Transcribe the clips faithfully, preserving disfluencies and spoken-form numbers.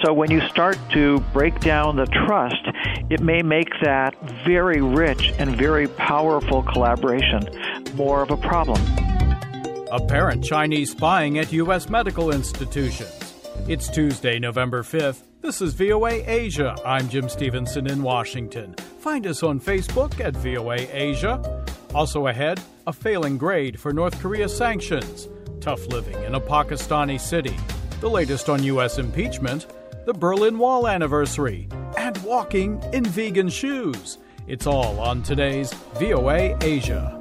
so when you start to break down the trust, it may make that very rich and very powerful collaboration more of a problem. Apparent Chinese spying at U S medical institutions. It's Tuesday, November fifth. This is V O A Asia. I'm Jim Stevenson in Washington. Find us on Facebook at V O A Asia. Also ahead, a failing grade for North Korea sanctions, tough living in a Pakistani city, the latest on U S impeachment, the Berlin Wall anniversary, and walking in vegan shoes. It's all on today's V O A Asia.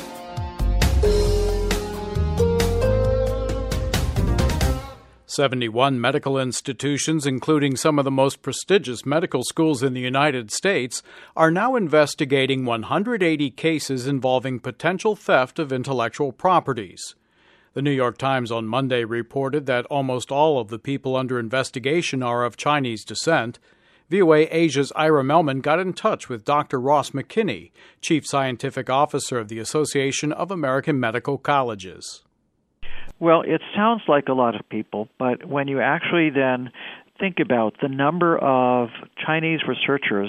seventy-one medical institutions, including some of the most prestigious medical schools in the United States, are now investigating one hundred eighty cases involving potential theft of intellectual properties. The New York Times on Monday reported that almost all of the people under investigation are of Chinese descent. V O A Asia's Ira Melman got in touch with Doctor Ross McKinney, Chief Scientific Officer of the Association of American Medical Colleges. Well, it sounds like a lot of people, but when you actually then think about the number of Chinese researchers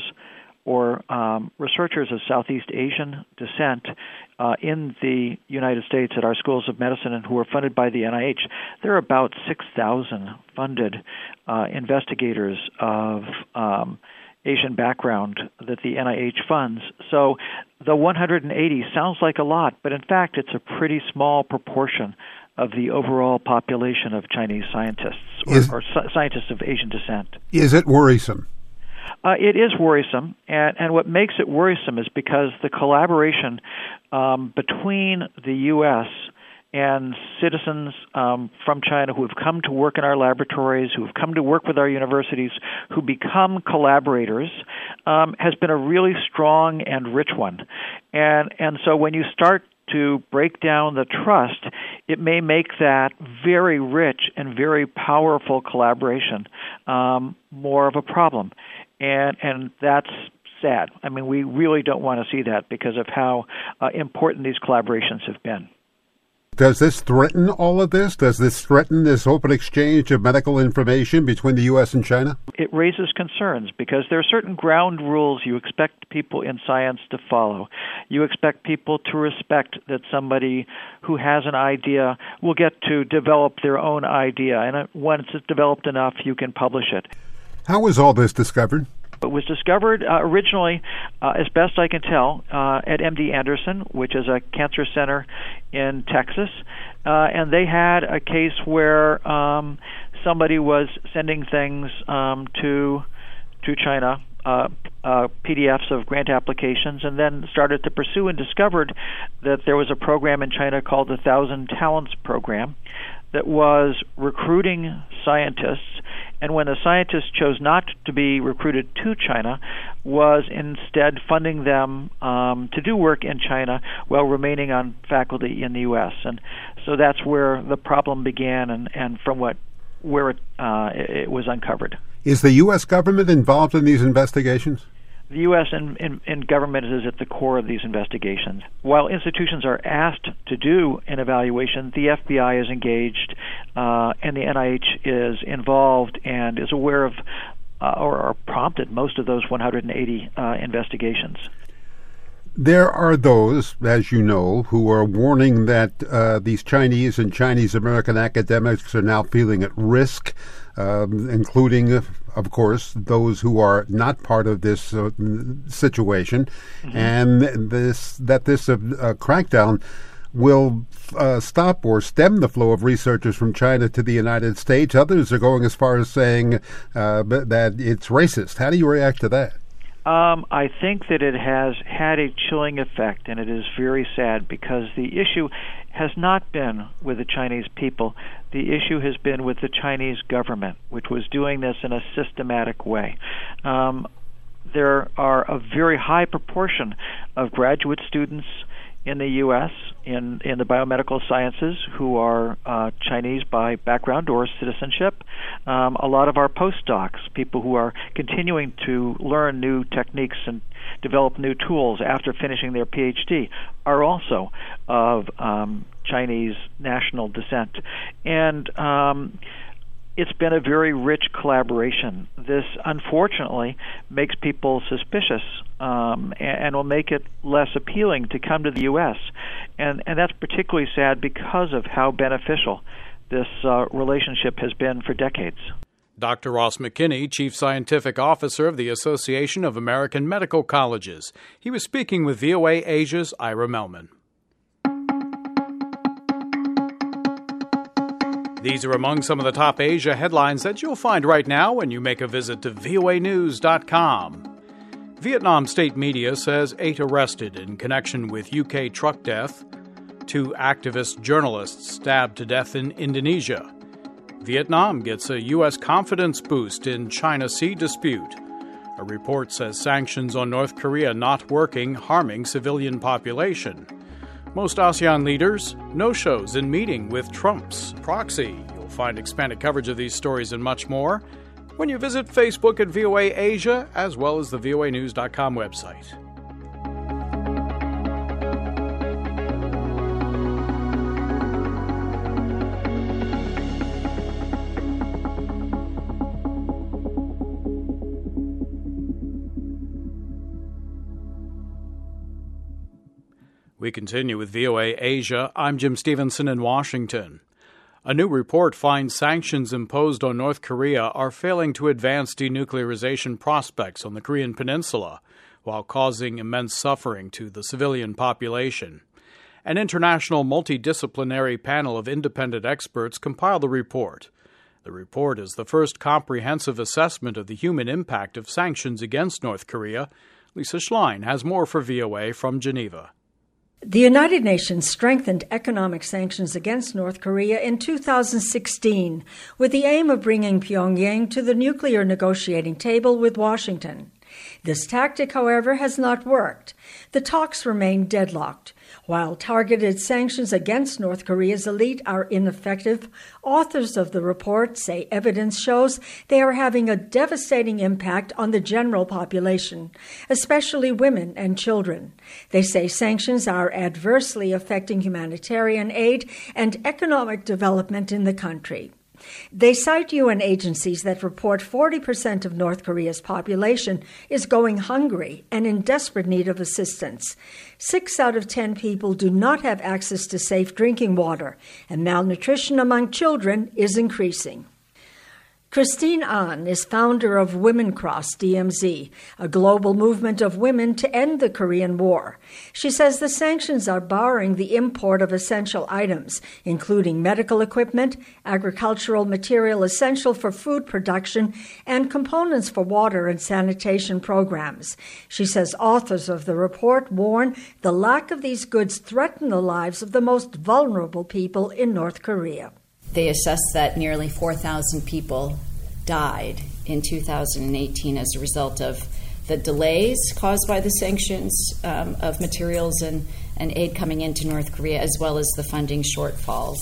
or um, researchers of Southeast Asian descent uh, in the United States at our schools of medicine and who are funded by the N I H, there are about six thousand funded uh, investigators of um, Asian background that the N I H funds. So the one hundred eighty sounds like a lot, but in fact it's a pretty small proportion of the overall population of Chinese scientists or, is, or scientists of Asian descent. Is it worrisome? Uh, it is worrisome, and, and what makes it worrisome is because the collaboration um, between the U S and citizens um, from China who have come to work in our laboratories, who have come to work with our universities, who become collaborators, um, has been a really strong and rich one. And and so when you start to break down the trust, it may make that very rich and very powerful collaboration um, more of a problem. And and that's sad. I mean, we really don't want to see that because of how uh, important these collaborations have been. Does this threaten all of this? Does this threaten this open exchange of medical information between the U S and China? It raises concerns because there are certain ground rules you expect people in science to follow. You expect people to respect that somebody who has an idea will get to develop their own idea, and once it's developed enough, you can publish it. How was all this discovered? It was discovered uh, originally, uh, as best I can tell, uh, at M D Anderson, which is a cancer center in Texas. Uh, and they had a case where um, somebody was sending things um, to to China, uh, uh, P D Fs of grant applications, and then started to pursue and discovered that there was a program in China called the Thousand Talents Program that was recruiting scientists, and when the scientists chose not to be recruited to China, was instead funding them um, to do work in China while remaining on faculty in the U S. And so that's where the problem began, and, and from what where it, uh, it was uncovered. Is the U S government involved in these investigations? The U S and, and, and government is at the core of these investigations. While institutions are asked to do an evaluation, the F B I is engaged, uh, and the N I H is involved and is aware of uh, or, or prompted most of those one hundred eighty uh, investigations. There are those, as you know, who are warning that uh, these Chinese and Chinese-American academics are now feeling at risk, um, including, of course, those who are not part of this uh, situation, mm-hmm. and this that this uh, uh, crackdown will uh, stop or stem the flow of researchers from China to the United States. Others are going as far as saying uh, that it's racist. How do you react to that? Um, I think that it has had a chilling effect, and it is very sad because the issue has not been with the Chinese people. The issue has been with the Chinese government, which was doing this in a systematic way. Um, there are a very high proportion of graduate students in the U S in, in the biomedical sciences who are uh, Chinese by background or citizenship. Um, a lot of our postdocs, people who are continuing to learn new techniques and develop new tools after finishing their P H D, are also of um, Chinese national descent. And um, it's been a very rich collaboration. This, unfortunately, makes people suspicious um, and, and will make it less appealing to come to the U S. And, and that's particularly sad because of how beneficial this uh, relationship has been for decades. Doctor Ross McKinney, Chief Scientific Officer of the Association of American Medical Colleges. He was speaking with V O A Asia's Ira Melman. These are among some of the top Asia headlines that you'll find right now when you make a visit to V O A news dot com. Vietnam state media says eight arrested in connection with U K truck death. Two activist journalists stabbed to death in Indonesia. Vietnam gets a U S confidence boost in China Sea dispute. A report says sanctions on North Korea not working, harming civilian population. Most ASEAN leaders, no-shows in meeting with Trump's proxy. You'll find expanded coverage of these stories and much more when you visit Facebook at V O A Asia, as well as the V O A news dot com website. We continue with V O A Asia. I'm Jim Stevenson in Washington. A new report finds sanctions imposed on North Korea are failing to advance denuclearization prospects on the Korean peninsula, while causing immense suffering to the civilian population. An international multidisciplinary panel of independent experts compiled the report. The report is the first comprehensive assessment of the human impact of sanctions against North Korea. Lisa Schlein has more for V O A from Geneva. The United Nations strengthened economic sanctions against North Korea in two thousand sixteen with the aim of bringing Pyongyang to the nuclear negotiating table with Washington. This tactic, however, has not worked. The talks remain deadlocked. While targeted sanctions against North Korea's elite are ineffective, authors of the report say evidence shows they are having a devastating impact on the general population, especially women and children. They say sanctions are adversely affecting humanitarian aid and economic development in the country. They cite U N agencies that report forty percent of North Korea's population is going hungry and in desperate need of assistance. Six out of ten people do not have access to safe drinking water, and malnutrition among children is increasing. Christine Ahn is founder of Women Cross D M Z, a global movement of women to end the Korean War. She says the sanctions are barring the import of essential items, including medical equipment, agricultural material essential for food production, and components for water and sanitation programs. She says authors of the report warn the lack of these goods threaten the lives of the most vulnerable people in North Korea. They assess that nearly four thousand people died in two thousand eighteen as a result of the delays caused by the sanctions um, of materials and, and aid coming into North Korea, as well as the funding shortfalls.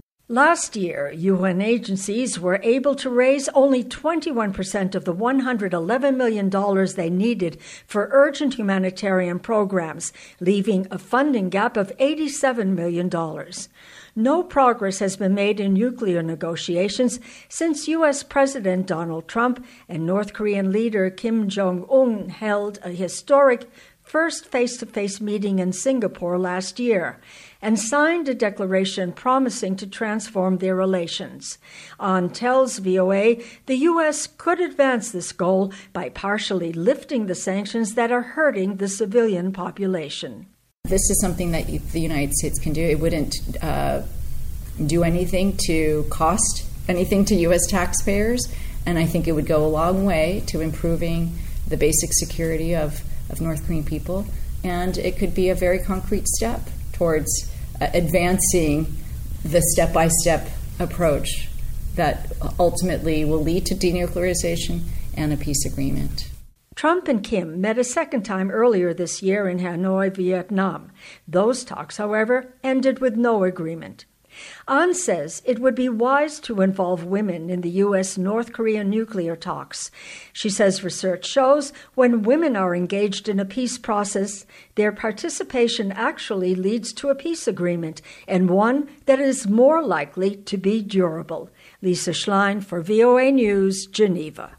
Last year, U N agencies were able to raise only twenty-one percent of the one hundred eleven million dollars they needed for urgent humanitarian programs, leaving a funding gap of eighty-seven million dollars. No progress has been made in nuclear negotiations since U S President Donald Trump and North Korean leader Kim Jong-un held a historic first face-to-face meeting in Singapore last year and signed a declaration promising to transform their relations. Ahn tells V O A the U S could advance this goal by partially lifting the sanctions that are hurting the civilian population. This is something that the United States can do. It wouldn't uh, do anything to cost anything to U S taxpayers, and I think it would go a long way to improving the basic security of, of North Korean people, and it could be a very concrete step towards uh, advancing the step-by-step approach that ultimately will lead to denuclearization and a peace agreement. Trump and Kim met a second time earlier this year in Hanoi, Vietnam. Those talks, however, ended with no agreement. Ahn says it would be wise to involve women in the U S North Korea nuclear talks. She says research shows when women are engaged in a peace process, their participation actually leads to a peace agreement, and one that is more likely to be durable. Lisa Schlein for V O A News, Geneva.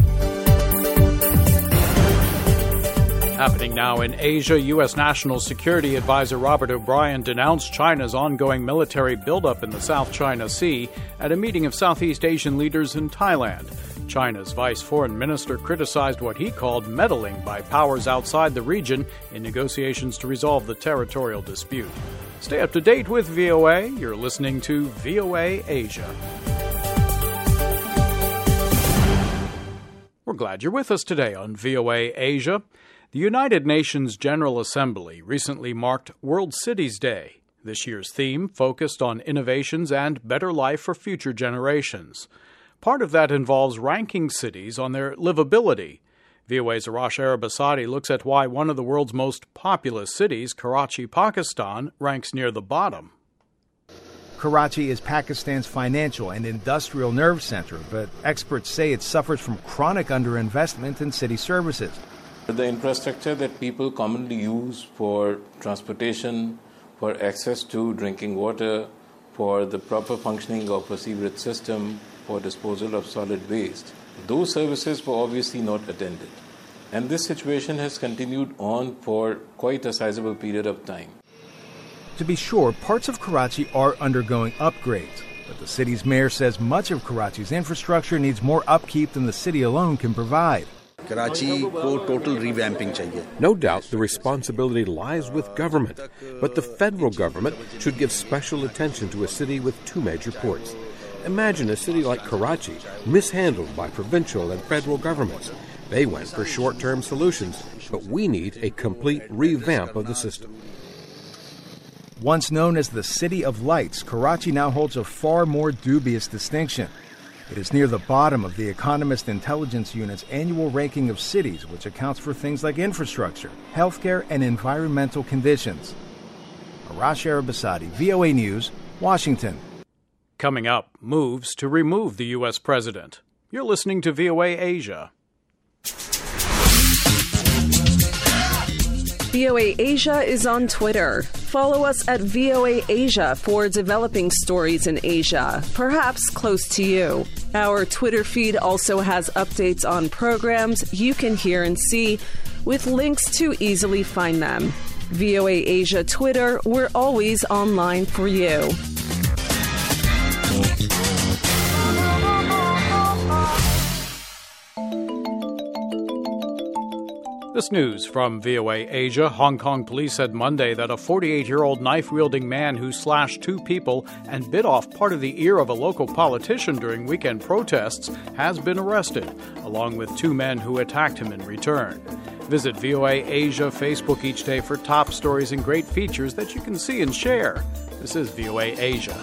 Happening now in Asia, U S. National Security Advisor Robert O'Brien denounced China's ongoing military buildup in the South China Sea at a meeting of Southeast Asian leaders in Thailand. China's vice foreign minister criticized what he called meddling by powers outside the region in negotiations to resolve the territorial dispute. Stay up to date with V O A. You're listening to V O A Asia. We're glad you're with us today on V O A Asia. The United Nations General Assembly recently marked World Cities Day. This year's theme focused on innovations and better life for future generations. Part of that involves ranking cities on their livability. V O A's Arash Arabasadi looks at why one of the world's most populous cities, Karachi, Pakistan, ranks near the bottom. Karachi is Pakistan's financial and industrial nerve center, but experts say it suffers from chronic underinvestment in city services. The infrastructure that people commonly use for transportation, for access to drinking water, for the proper functioning of a sewerage system, for disposal of solid waste, those services were obviously not attended. And this situation has continued on for quite a sizable period of time. To be sure, parts of Karachi are undergoing upgrades, but the city's mayor says much of Karachi's infrastructure needs more upkeep than the city alone can provide. Karachi ko total revamping chahiye. No doubt the responsibility lies with government, but the federal government should give special attention to a city with two major ports. Imagine a city like Karachi mishandled by provincial and federal governments. They went for short-term solutions, but we need a complete revamp of the system. Once known as the City of Lights, Karachi now holds a far more dubious distinction. It is near the bottom of the Economist Intelligence Unit's annual ranking of cities, which accounts for things like infrastructure, healthcare, and environmental conditions. Arash Arabasadi, V O A News, Washington. Coming up, moves to remove the U S president. You're listening to V O A Asia. V O A Asia is on Twitter. Follow us at V O A Asia for developing stories in Asia, perhaps close to you. Our Twitter feed also has updates on programs you can hear and see, with links to easily find them. V O A Asia Twitter, we're always online for you. This news from V O A Asia. Hong Kong police said Monday that a forty-eight-year-old knife-wielding man who slashed two people and bit off part of the ear of a local politician during weekend protests has been arrested, along with two men who attacked him in return. Visit V O A Asia Facebook each day for top stories and great features that you can see and share. This is V O A Asia.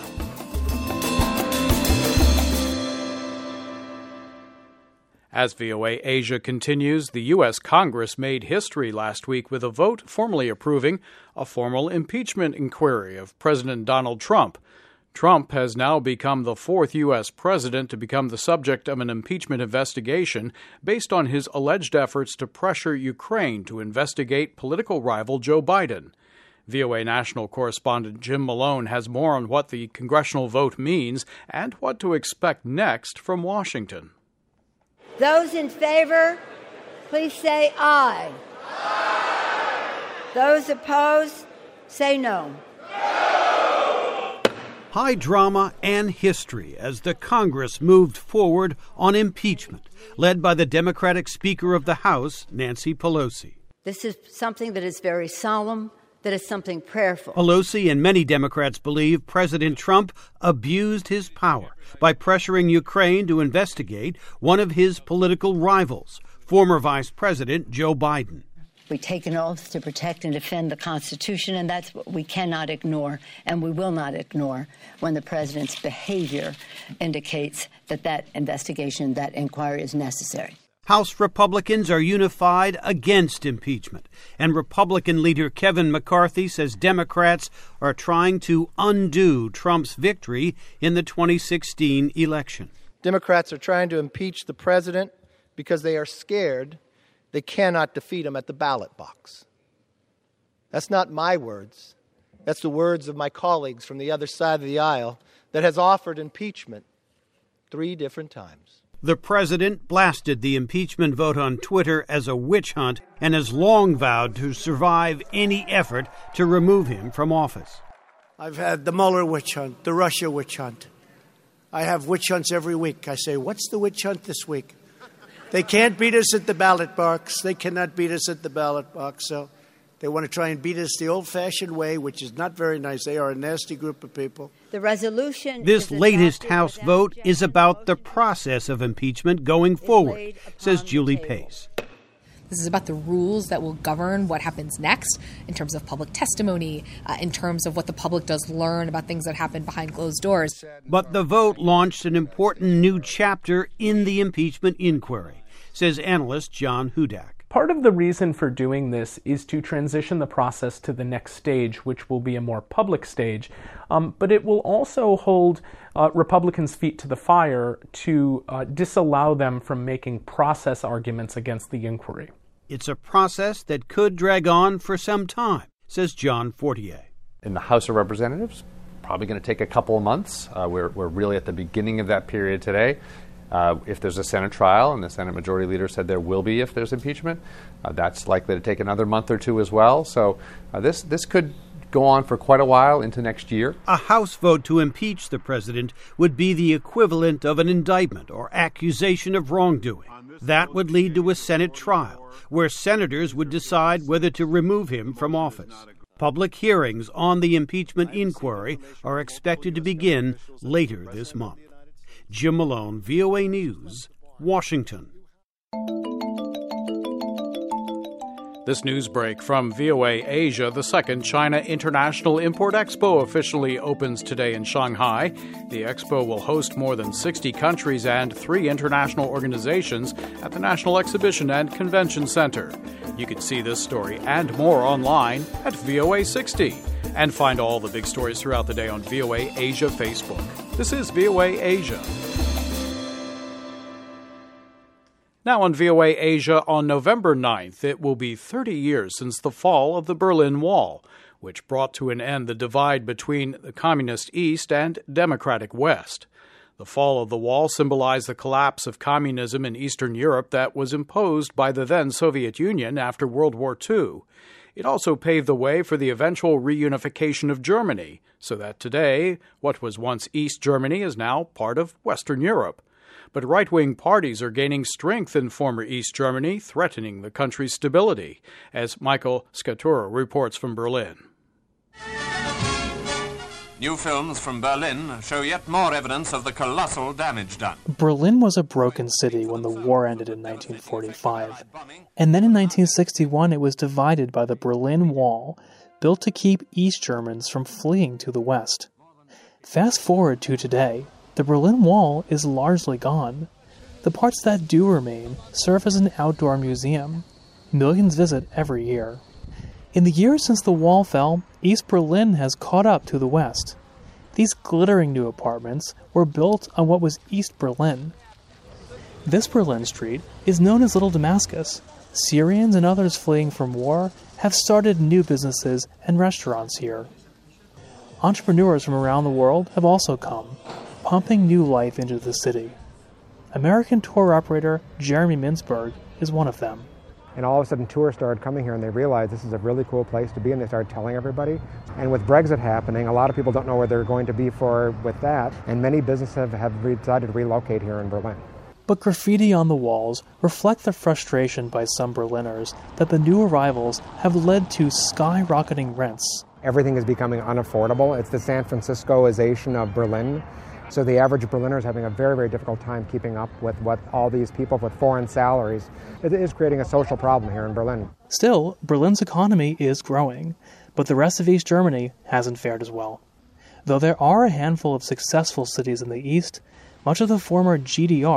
As V O A Asia continues, the U S. Congress made history last week with a vote formally approving a formal impeachment inquiry of President Donald Trump. Trump has now become the fourth U S president to become the subject of an impeachment investigation based on his alleged efforts to pressure Ukraine to investigate political rival Joe Biden. V O A national correspondent Jim Malone has more on what the congressional vote means and what to expect next from Washington. Those in favor, please say aye. Aye. Those opposed, say no. No. High drama and history as the Congress moved forward on impeachment, led by the Democratic Speaker of the House, Nancy Pelosi. This is something that is very solemn, that is something prayerful. Pelosi and many Democrats believe President Trump abused his power by pressuring Ukraine to investigate one of his political rivals, former Vice President Joe Biden. We take an oath to protect and defend the Constitution, and that's what we cannot ignore, and we will not ignore when the president's behavior indicates that that investigation, that inquiry is necessary. House Republicans are unified against impeachment, and Republican leader Kevin McCarthy says Democrats are trying to undo Trump's victory in the twenty sixteen election. Democrats are trying to impeach the president because they are scared they cannot defeat him at the ballot box. That's not my words. That's the words of my colleagues from the other side of the aisle that has offered impeachment three different times. The president blasted the impeachment vote on Twitter as a witch hunt and has long vowed to survive any effort to remove him from office. I've had the Mueller witch hunt, the Russia witch hunt. I have witch hunts every week. I say, what's the witch hunt this week? They can't beat us at the ballot box. They cannot beat us at the ballot box. So they want to try and beat us the old-fashioned way, which is not very nice. They are a nasty group of people. The resolution. This latest House vote is about the process of impeachment going forward, says Julie Pace. This is about the rules that will govern what happens next in terms of public testimony, uh, in terms of what the public does learn about things that happen behind closed doors. But the vote launched an important new chapter in the impeachment inquiry, says analyst John Hudak. Part of the reason for doing this is to transition the process to the next stage, which will be a more public stage, um, but it will also hold uh, Republicans' feet to the fire to uh, disallow them from making process arguments against the inquiry. It's a process that could drag on for some time, says John Fortier. In the House of Representatives, probably going to take a couple of months. Uh, we're, we're really at the beginning of that period today. Uh, if there's a Senate trial, and the Senate Majority Leader said there will be if there's impeachment, uh, that's likely to take another month or two as well. So uh, this this could go on for quite a while into next year. A House vote to impeach the president would be the equivalent of an indictment or accusation of wrongdoing. That would lead to a Senate trial, where senators would decide whether to remove him from office. Public hearings on the impeachment inquiry are expected to begin later this month. Jim Malone, V O A News, Washington. This news break from V O A Asia. The second China International Import Expo officially opens today in Shanghai. The expo will host more than sixty countries and three international organizations at the National Exhibition and Convention Center. You can see this story and more online at V O A sixty. And find all the big stories throughout the day on V O A Asia Facebook. This is V O A Asia. Now on V O A Asia, on November ninth, it will be thirty years since the fall of the Berlin Wall, which brought to an end the divide between the Communist East and Democratic West. The fall of the wall symbolized the collapse of communism in Eastern Europe that was imposed by the then Soviet Union after World War Two. It also paved the way for the eventual reunification of Germany, so that today, what was once East Germany is now part of Western Europe. But right-wing parties are gaining strength in former East Germany, threatening the country's stability, as Michael Scatura reports from Berlin. New films from Berlin show yet more evidence of the colossal damage done. Berlin was a broken city when the war ended in nineteen forty-five. And then in nineteen sixty-one, it was divided by the Berlin Wall, built to keep East Germans from fleeing to the West. Fast forward to today, the Berlin Wall is largely gone. The parts that do remain serve as an outdoor museum. Millions visit every year. In the years since the wall fell, East Berlin has caught up to the West. These glittering new apartments were built on what was East Berlin. This Berlin street is known as Little Damascus. Syrians and others fleeing from war have started new businesses and restaurants here. Entrepreneurs from around the world have also come, pumping new life into the city. American tour operator Jeremy Mintzberg is one of them. And all of a sudden tourists started coming here and they realized this is a really cool place to be, and they started telling everybody. And with Brexit happening, a lot of people don't know where they're going to be for with that, and many businesses have, have decided to relocate here in Berlin. But graffiti on the walls reflect the frustration by some Berliners that the new arrivals have led to skyrocketing rents. Everything is becoming unaffordable. It's the San Franciscoization of Berlin. So the average Berliner is having a very, very difficult time keeping up with what all these people with foreign salaries. It is creating a social problem here in Berlin. Still, Berlin's economy is growing, but the rest of East Germany hasn't fared as well. Though there are a handful of successful cities in the East, much of the former G D R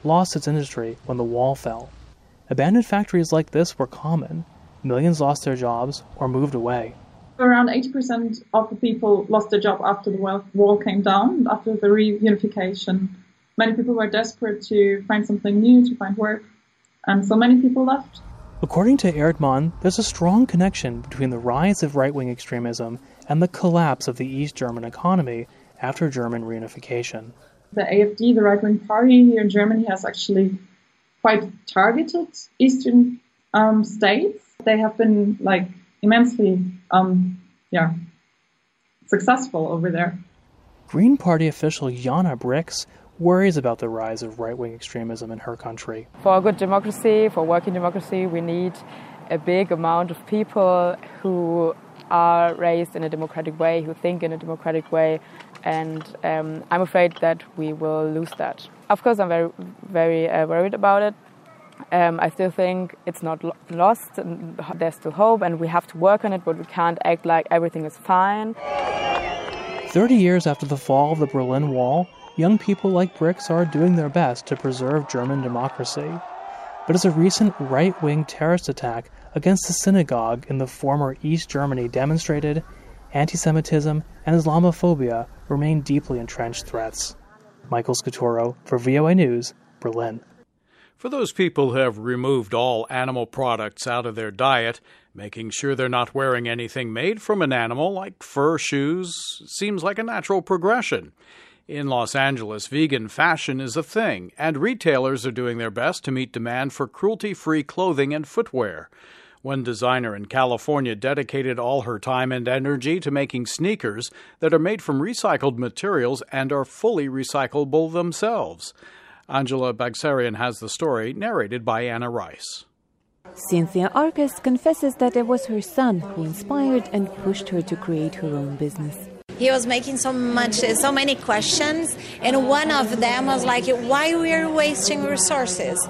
lost its industry when the wall fell. Abandoned factories like this were common. Millions lost their jobs or moved away. Around eighty percent of the people lost their job after the wall came down, after the reunification. Many people were desperate to find something new, to find work, and so many people left. According to Erdmann, there's a strong connection between the rise of right-wing extremism and the collapse of the East German economy after German reunification. The A F D, the right-wing party here in Germany, has actually quite targeted Eastern um, states. They have been like immensely um, yeah, successful over there. Green Party official Jana Brix worries about the rise of right-wing extremism in her country. For a good democracy, for working democracy, we need a big amount of people who are raised in a democratic way, who think in a democratic way, and um, I'm afraid that we will lose that. Of course, I'm very, very uh, worried about it. Um, I still think it's not lo- lost, and there's still hope, and we have to work on it, but we can't act like everything is fine. Thirty years after the fall of the Berlin Wall, young people like Brix are doing their best to preserve German democracy. But as a recent right-wing terrorist attack against a synagogue in the former East Germany demonstrated, anti-Semitism and Islamophobia remain deeply entrenched threats. Michael Scaturo for V O A News, Berlin. For those people who have removed all animal products out of their diet, making sure they're not wearing anything made from an animal, like fur shoes, seems like a natural progression. In Los Angeles, vegan fashion is a thing, and retailers are doing their best to meet demand for cruelty-free clothing and footwear. One designer in California dedicated all her time and energy to making sneakers that are made from recycled materials and are fully recyclable themselves. Angela Bagsarian has the story, narrated by Anna Rice. Cynthia Arcus confesses that it was her son who inspired and pushed her to create her own business. He was making so much, so many questions, and one of them was like, why we are wasting resources?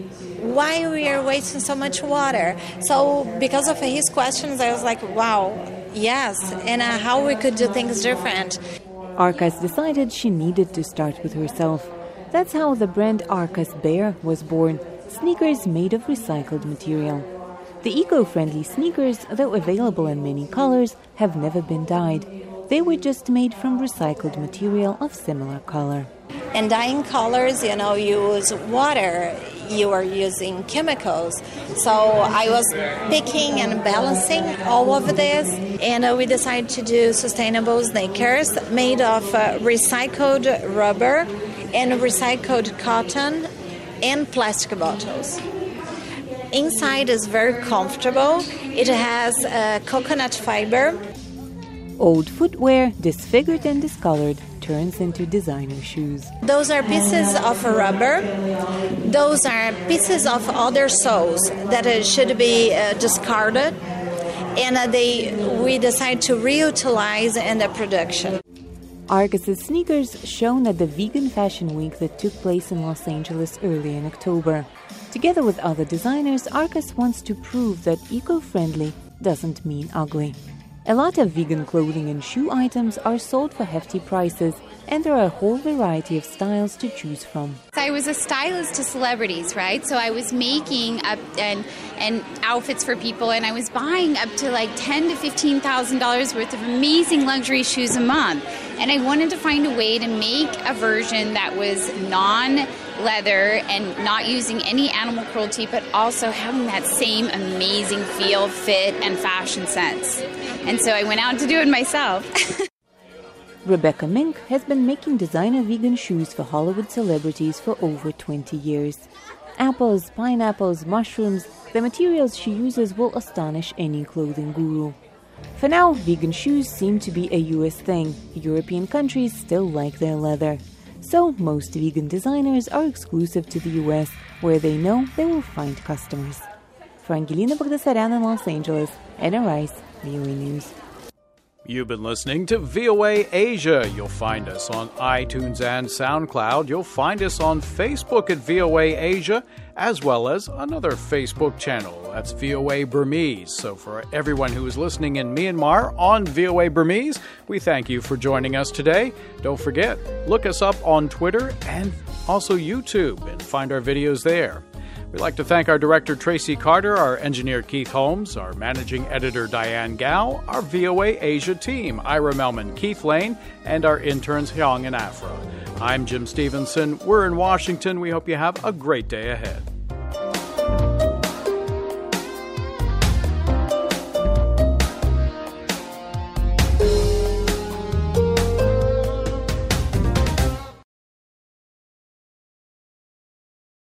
Why we are wasting so much water? So because of his questions, I was like, wow, yes, and uh, how we could do things different. Arcus decided she needed to start with herself. That's how the brand Arcus Bear was born, sneakers made of recycled material. The eco-friendly sneakers, though available in many colors, have never been dyed. They were just made from recycled material of similar color. And dyeing colors, you know, you use water, you are using chemicals. So I was picking and balancing all of this, and uh, we decided to do sustainable sneakers made of uh, recycled rubber and recycled cotton and plastic bottles. Inside is very comfortable. It has uh, coconut fiber. Old footwear, disfigured and discolored, turns into designer shoes. Those are pieces of rubber. Those are pieces of other soles that uh, should be uh, discarded. And uh, they we decide to reutilize in the production. Arcus's sneakers shone at the Vegan Fashion Week that took place in Los Angeles early in October. Together with other designers, Arcus wants to prove that eco-friendly doesn't mean ugly. A lot of vegan clothing and shoe items are sold for hefty prices, and there are a whole variety of styles to choose from. I was a stylist to celebrities, right? So I was making up and and outfits for people, and I was buying up to like ten to fifteen thousand dollars worth of amazing luxury shoes a month. And I wanted to find a way to make a version that was non-leather and not using any animal cruelty, but also having that same amazing feel, fit, and fashion sense. And so I went out to do it myself. Rebecca Mink has been making designer vegan shoes for Hollywood celebrities for over twenty years. Apples, pineapples, mushrooms, the materials she uses will astonish any clothing guru. For now, vegan shoes seem to be a U S thing. European countries still like their leather. So most vegan designers are exclusive to the U S, where they know they will find customers. For Angelina Bagdasaryan in Los Angeles, Anna Rice, V O A News. You've been listening to V O A Asia. You'll find us on iTunes and SoundCloud. You'll find us on Facebook at V O A Asia, as well as another Facebook channel. That's V O A Burmese. So for everyone who is listening in Myanmar on V O A Burmese, we thank you for joining us today. Don't forget, look us up on Twitter and also YouTube, and find our videos there. We'd like to thank our director, Tracy Carter, our engineer, Keith Holmes, our managing editor, Diane Gao, our V O A Asia team, Ira Melman, Keith Lane, and our interns, Hyung and Afra. I'm Jim Stevenson. We're in Washington. We hope you have a great day ahead.